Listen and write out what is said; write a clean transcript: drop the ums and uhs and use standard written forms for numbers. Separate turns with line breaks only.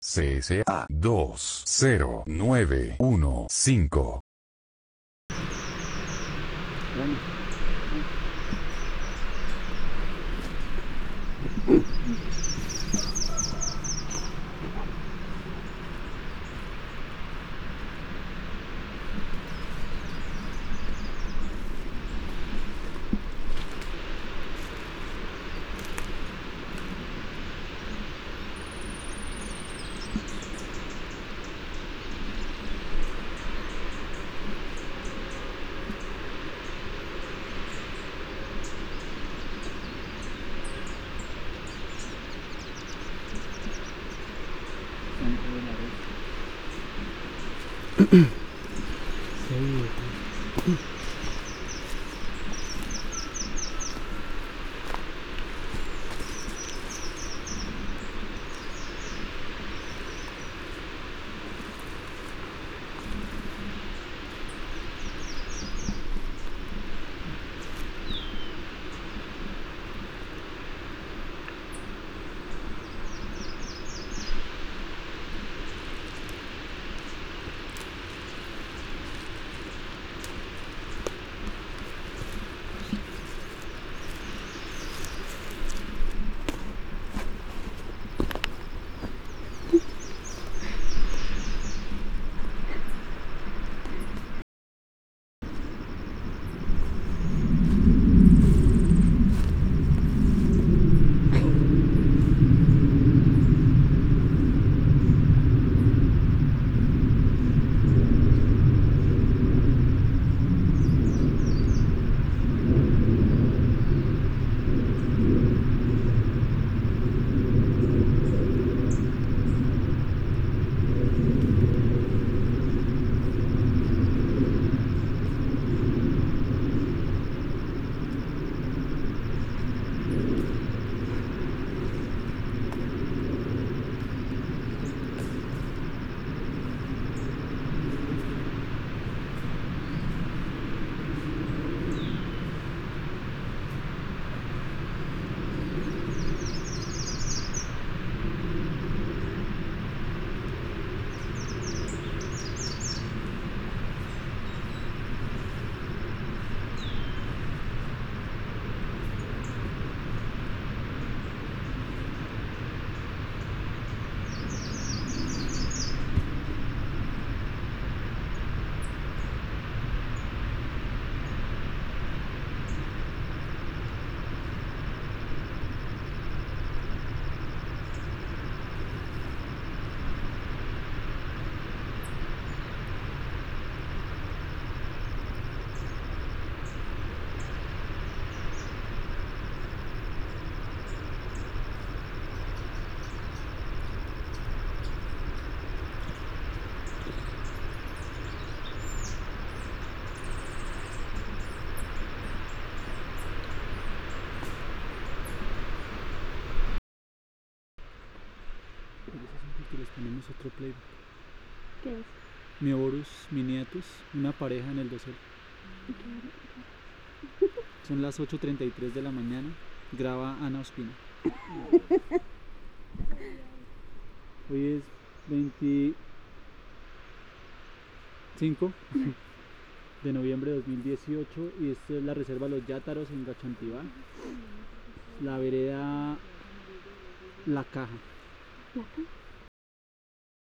CSA 20915.
Bueno. Les ponemos otro playback.
¿Qué es?
Meorus miniatus, una pareja en el dosel. Son las 8:33 de la mañana. Graba Ana Ospina. Hoy es 25 de noviembre de 2018 y esta es la reserva Los Yátaros en Gachantivá. La vereda La Caja.
¿La Caja?